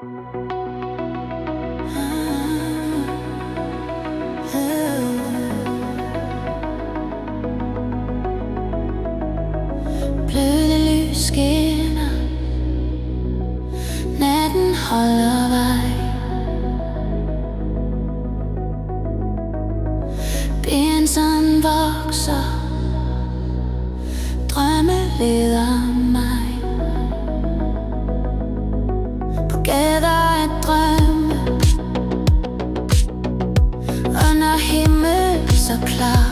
Bløde lys skinner, natten holder vej. Bensen vokser, drømme leder mig på gader af drømme, under himmel så klar.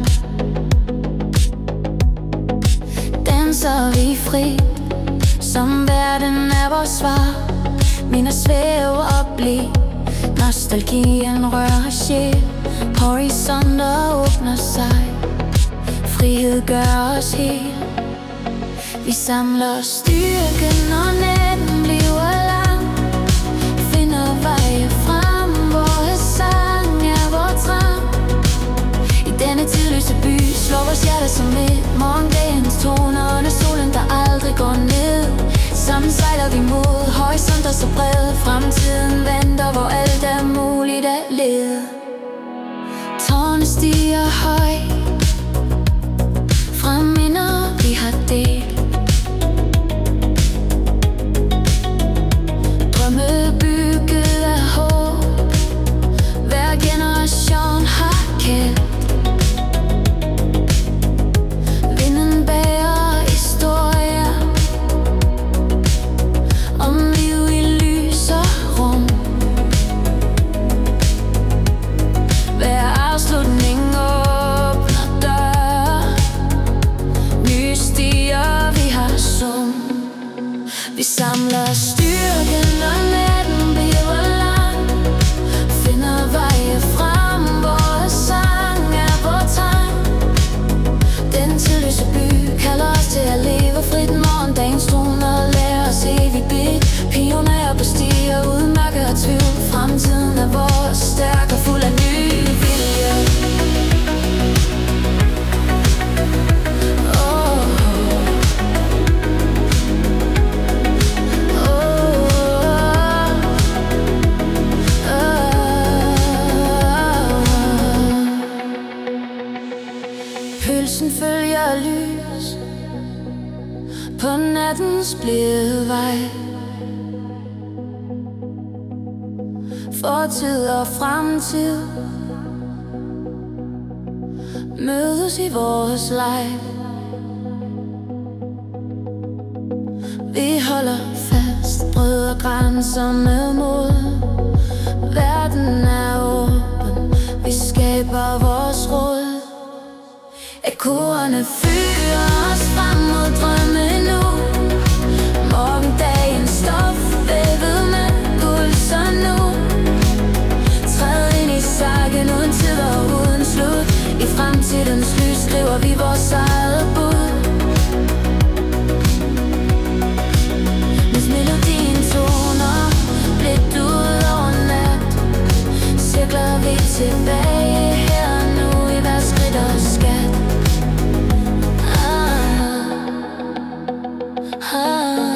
Danser vi frit, som verden er vores svar. Minder svæve og blik, nostalgien rører sjæl. Horisonter åbner sig, frihed gør os hel. Vi samler styrke, når natten bliver lang. Finder veje frem, vores sang er vores trang. I denne tidløse by slår vores hjerter som et morgendagens toner under solen, der aldrig går ned. Sammen sejler vi mod horisonter så brede. Fremtiden venter, hvor alt er muligt at lede. Tårne stiger højt fra minder vi har delt. Drømme bygget af håb, hver generation har kendt. Vinden bærer historier om liv i lys og rum. Hver afslutning åbner døre, nye stier vi har sum. Vi samler styrke, når natten bliver lang. Finder veje frem, vores sang er vores tegn. Den tidløse by kalder os til at leve frit. Morgendagens toner lærer os evigt bit. Pionerer på stier uden mørke og tvivl. Fremtiden er vores, stærk og fuld af ny vilje. Pølsen følger lys på nattens blide vej. Fortid og fremtid mødes i vores leg. Vi holder fast, bryder grænserne mod. Verden er åben, vi skaber vores råd. Ekkoerne fører os frem mod drømme nu. Morgendagens stof vævet med guld, så nu træd ind i sagen uden tid og uden slut. I fremtidens lys skriver vi vores eget bud. Mens melodien toner blidt ud over nat, cirkler vi tilbage her nu i hver skridt og skat.